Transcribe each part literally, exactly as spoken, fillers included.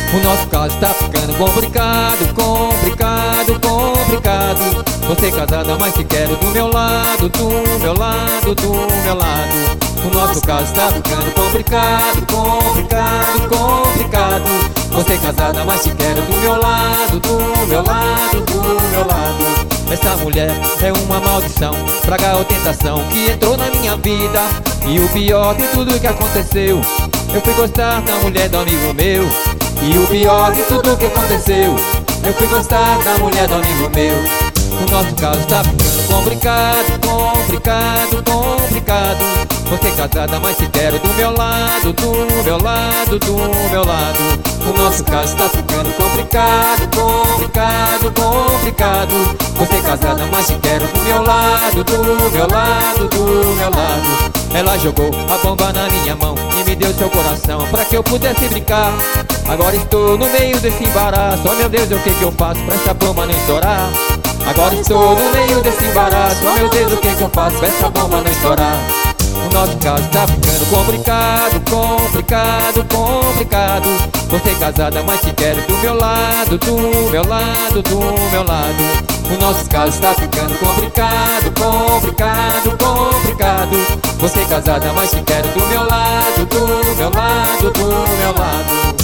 O nosso caso tá ficando complicado, complicado, complicado. Você casada, mas te quero do meu lado, do meu lado, do meu lado. O nosso caso tá ficando complicado, complicado, complicado. Você casada, mas te quero do meu lado, do meu lado, do meu lado. Essa mulher é uma maldição, praga ou tentação que entrou na minha vida. E o pior de tudo que aconteceu, eu fui gostar da mulher do amigo meu. E o pior de tudo que aconteceu, eu fui gostar da mulher do amigo meu. O nosso caso tá ficando complicado, complicado, complicado. Você casada, mas te quero do meu lado, do meu lado, do meu lado. O nosso caso tá ficando complicado, complicado, complicado. Você casada, mas te quero do meu lado, do meu lado, do meu lado. Ela jogou a bomba na minha mão e me deu seu coração pra que eu pudesse brincar. Agora estou no meio desse embaraço, oh meu Deus, o que que eu faço pra essa bomba não estourar? Agora estou no meio desse embaraço, oh meu Deus, o que que eu faço pra essa bomba não estourar? O nosso caso tá ficando complicado, complicado, complicado. Você casada, mas te quero do meu lado, do meu lado, do meu lado. O nosso caso tá ficando complicado, complicado, complicado. Você casada, mas te quero do meu lado, do meu lado, do meu lado.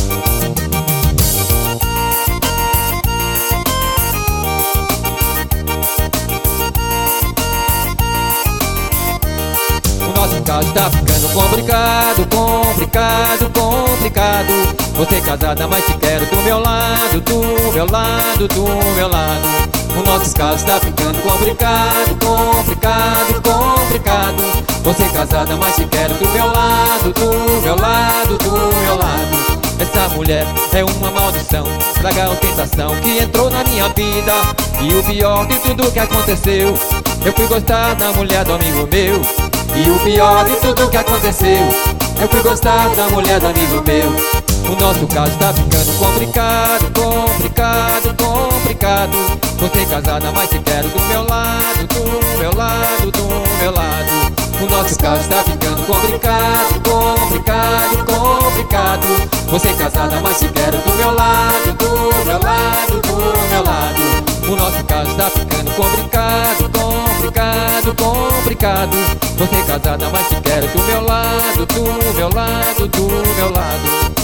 Nosso caso tá ficando complicado, complicado, complicado. Você casada, mas te quero do meu lado, do meu lado, do meu lado. O nosso caso tá ficando complicado, complicado, complicado. Você casada, mas te quero do meu lado, do meu lado, do meu lado. Essa mulher é uma maldição, praga ou tentação que entrou na minha vida. E o pior de tudo que aconteceu, eu fui gostar da mulher do amigo meu. E o pior de tudo que aconteceu, eu fui gostar da mulher do amigo meu. O nosso caso tá ficando complicado, complicado, complicado. Você casada, mas te quero do meu lado, do meu lado, do meu lado. O nosso caso tá ficando complicado, complicado, complicado. Você casada, mas te quero do meu lado, do meu lado, do meu lado. O nosso caso tá ficando complicado, complicado, complicado. Você casada, mas te quero do meu lado, do meu lado, do meu lado.